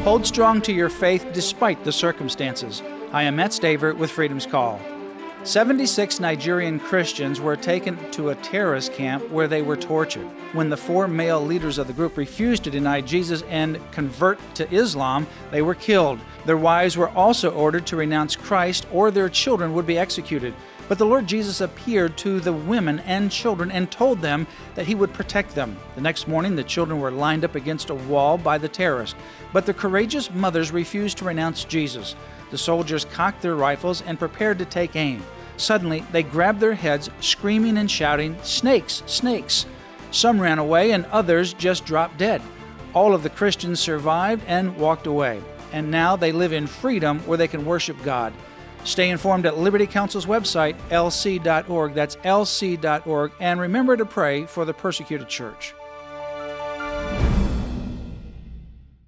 Hold strong to your faith despite the circumstances. I am Matt Staver with Freedom's Call. 76 Nigerian Christians were taken to a terrorist camp where they were tortured. When the 4 male leaders of the group refused to deny Jesus and convert to Islam, they were killed. Their wives were also ordered to renounce Christ or their children would be executed. But the Lord Jesus appeared to the women and children and told them that He would protect them. The next morning, the children were lined up against a wall by the terrorists, but the courageous mothers refused to renounce Jesus. The soldiers cocked their rifles and prepared to take aim. Suddenly, they grabbed their heads, screaming and shouting, "Snakes! Snakes!" Some ran away and others just dropped dead. All of the Christians survived and walked away. And now they live in freedom where they can worship God. Stay informed at Liberty Counsel's website, lc.org. That's lc.org. And remember to pray for the persecuted church.